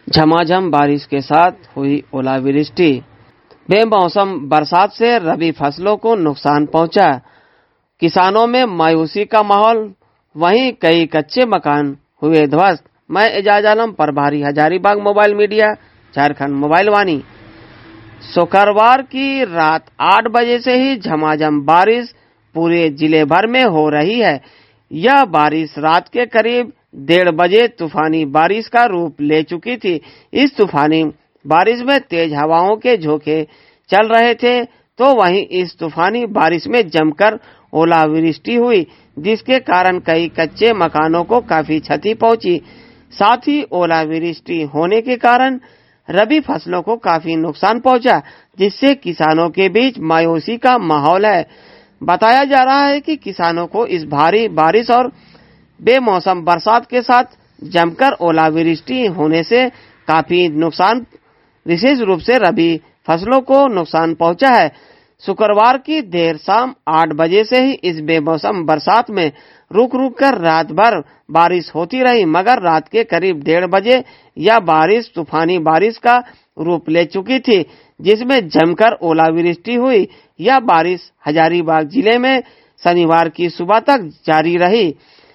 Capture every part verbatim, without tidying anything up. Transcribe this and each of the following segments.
झमाझम बारिश के साथ हुई ओलावृष्टि। बेमौसम बरसात से रबी फसलों को नुकसान पहुंचा। किसानों में मायूसी का माहौल, वहीं कई कच्चे मकान हुए ध्वस्त। मैं एजाज आलम, प्रभारी Hazaribagh mobile media, Jharkhand mobile Vaani. शुक्रवार की रात आठ बजे से ही झमाझम बारिश पूरे जिले भर में हो रही है। यह बारिश रात के करीब डेढ़ बजे तूफानी बारिश का रूप ले चुकी थी। इस तूफानी बारिश में तेज हवाओं के झोंके चल रहे थे, तो वहीं इस तूफानी बारिश में जमकर ओलावृष्टि हुई, जिसके कारण कई कच्चे मकानों को काफी क्षति पहुंची। साथ ही ओलावृष्टि होने के कारण रबी फसलों को काफी नुकसान पहुंचा, जिससे किसानों के बीच मायूसी का माहौल है। बताया जा रहा है कि किसानों को इस भारी बारिश और बेमौसम बरसात के साथ जमकर ओलावृष्टि होने से काफी नुकसान, विशेष रूप से रबी फसलों को नुकसान पहुंचा है। शुक्रवार की देर शाम आठ बजे से ही इस बेमौसम बरसात में रुक रुक कर रात भर बारिश होती रही, मगर रात के करीब डेढ़ बजे यह बारिश तूफानी बारिश का रूप ले चुकी थी, जिसमें जमकर ओलावृष्टि हुई। यह बारिश हजारीबाग जिले में शनिवार की सुबह तक जारी रही।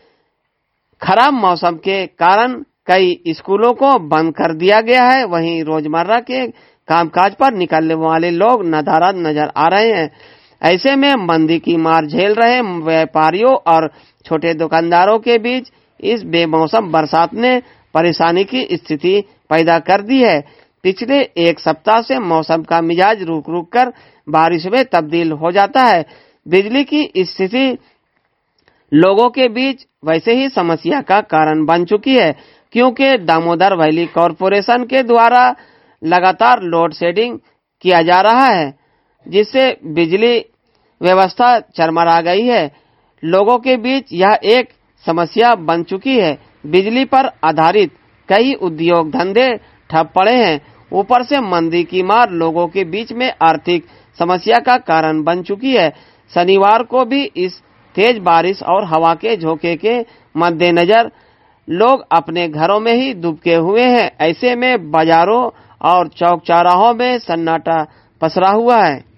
खराब मौसम के कारण कई स्कूलों को बंद कर दिया गया है। वहीं रोजमर्रा के कामकाज पर निकलने वाले लोग नदारद नजर आ रहे हैं। ऐसे में मंदी की मार झेल रहे व्यापारियों और छोटे दुकानदारों के बीच इस बेमौसम बरसात ने परेशानी की स्थिति पैदा कर दी है। पिछले एक सप्ताह से मौसम का मिजाज रुक रुक कर बारिश में तब्दील हो जाता है। बिजली की स्थिति लोगों के बीच वैसे ही समस्या का कारण बन चुकी है, क्योंकि दामोदर वैली कॉरपोरेशन के द्वारा लगातार लोड शेडिंग किया जा रहा है, जिससे बिजली व्यवस्था चरमरा गई है। लोगों के बीच यह एक समस्या बन चुकी है। बिजली पर आधारित कई उद्योग धंधे ठप पड़े हैं। ऊपर से मंदी की मार लोगों के बीच में आर्थिक समस्या का कारण बन चुकी है। शनिवार को भी इस तेज बारिश और हवा के झोंके के मद्देनजर लोग अपने घरों में ही दुबके हुए हैं। ऐसे में बाजारों और चौक चौराहों में सन्नाटा पसरा हुआ है।